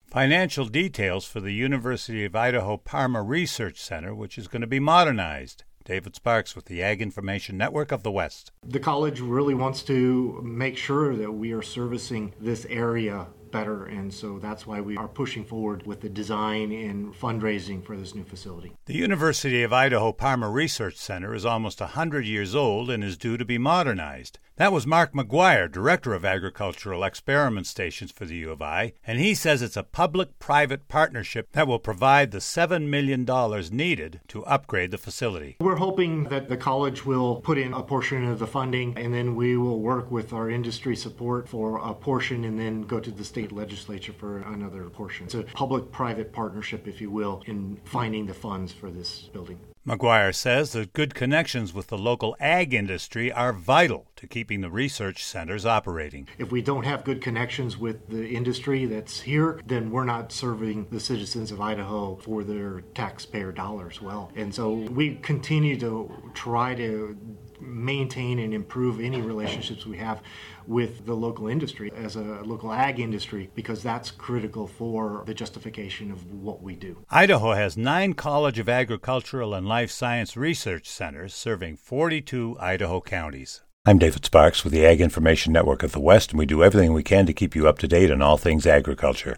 Financial details for the University of Idaho Parma Research Center, which is going to be modernized. David Sparks with the Ag Information Network of the West. The college really wants to make sure that we are servicing this area better, and so that's why we are pushing forward with the design and fundraising for this new facility. The University of Idaho Parma Research Center is almost 100 years old and is due to be modernized. That was Mark McGuire, Director of Agricultural Experiment Stations for the U of I, and he says it's a public-private partnership that will provide the $7 million needed to upgrade the facility. We're hoping that the college will put in a portion of the funding, and then we will work with our industry support for a portion and then go to the state legislature for another portion. It's a public-private partnership, if you will, in finding the funds for this building. McGuire says that good connections with the local ag industry are vital to keeping the research centers operating. If we don't have good connections with the industry that's here, then we're not serving the citizens of Idaho for their taxpayer dollars well. And so we continue to try to maintain and improve any relationships we have with the local industry as a local ag industry, because that's critical for the justification of what we do. Idaho has 9 College of Agricultural and Life Science Research Centers serving 42 Idaho counties. I'm David Sparks with the Ag Information Network of the West, and we do everything we can to keep you up to date on all things agriculture.